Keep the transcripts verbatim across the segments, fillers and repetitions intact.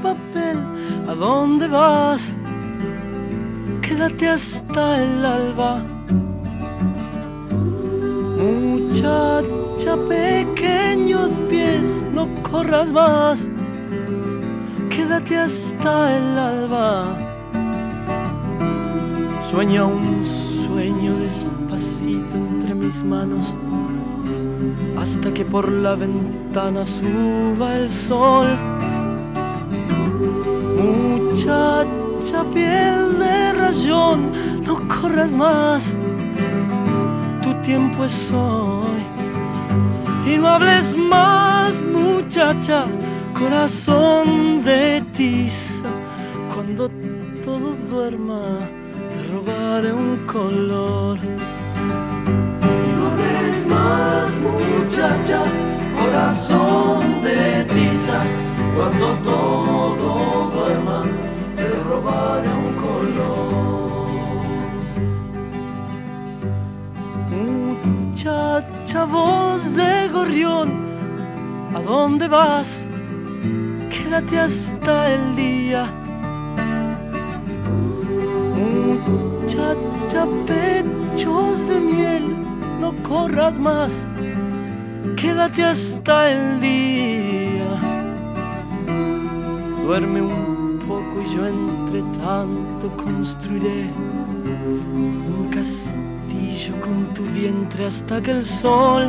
papel. ¿A dónde vas? Quédate hasta el alba. Muchacha, pequeños pies, no corras más. Quédate hasta el alba. Sueña un sueño despacito entre mis manos, hasta que por la ventana suba el sol. Muchacha, piel de rayón, no corras más. Tu tiempo es hoy. Y no hables más, muchacha, corazón de tiza. Cuando todo duerma, te robaré un color. Y no hables más, muchacha, corazón de tiza. Cuando todo duerma, te robaré un color. Muchacha, voz de gorrión, ¿a dónde vas? Quédate hasta el día. Muchacha, pechos de miel, no corras más. Quédate hasta el día. Duerme un poco y yo entre tanto construiré un castillo con tu vientre hasta que el sol,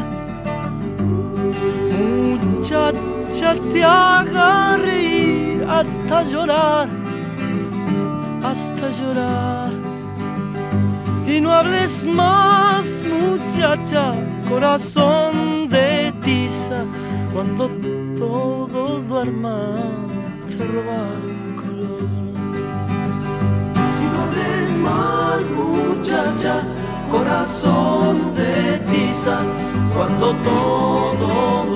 muchacha, te haga reír hasta llorar, hasta llorar. Y no hables más, muchacha, corazón de tiza. Cuando todo duerma, te roba el color. Y no hables más, muchacha, corazón de tiza. Cuando todo